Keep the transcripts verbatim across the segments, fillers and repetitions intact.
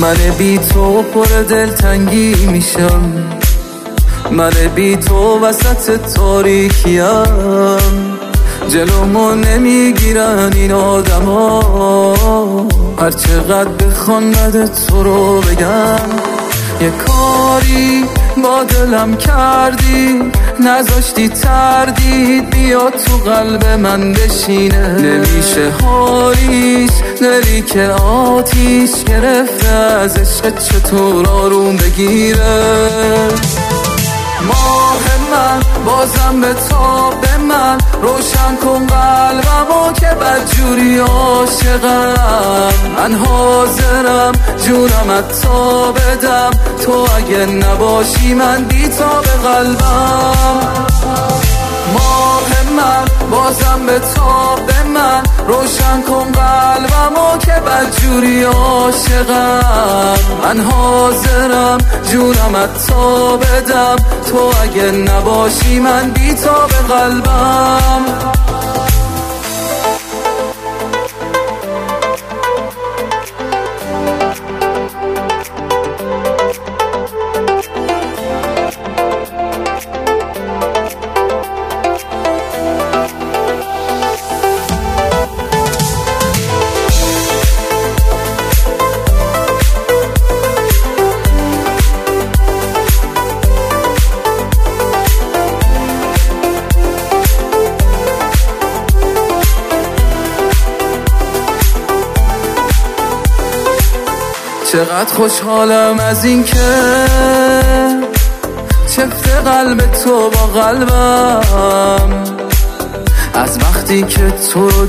من بی تو پر دلتنگی میشم، من بی تو وسط تاریکیم، جلومو نمیگیرن این آدما، هر چقدر بخوان بد تو رو بگم. یه کاری با دلم کردی، نذاشتی تردید بیاد تو قلب من بشینه، نمیشه حالیش دلی که آتیش گرفته از عشق چطور آروم بگیره. ماه من بازم به تاب من، روشن کن قلبمو که بدجوری عاشقم، من حاضرم جونم تا بدم، تو اگه نباشی من بی تاب قلبم. ماه من بازم به تاب من، روشن کن قلبمو که بدجوری عاشقم، من حاضرم جونم تا بدم، تو اگه نباشی من بی تاب قلبم. چقدر خوشحالم از این که چفت قلب تو با قلبم، از وقتی که تو رو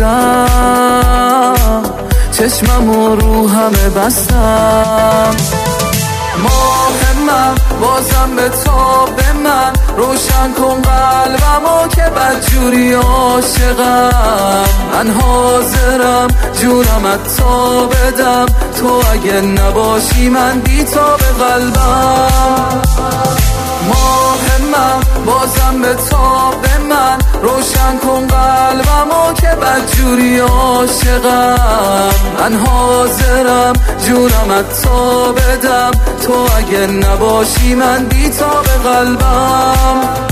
دیدم چشمم و روحمه بستم. ماه من بازم به تاب من، روشن کن قلبمو که بدجوری عاشقم، من حاضرم جونم تا بدم، تو اگه نباشی من بی تاب قلبم. ماه من بازم به تاب من، روشن کن قلبمو که بدجوری عاشقم، من حاضرم جونم تا بدم، تو اگه نباشی من بی تاب قلبم.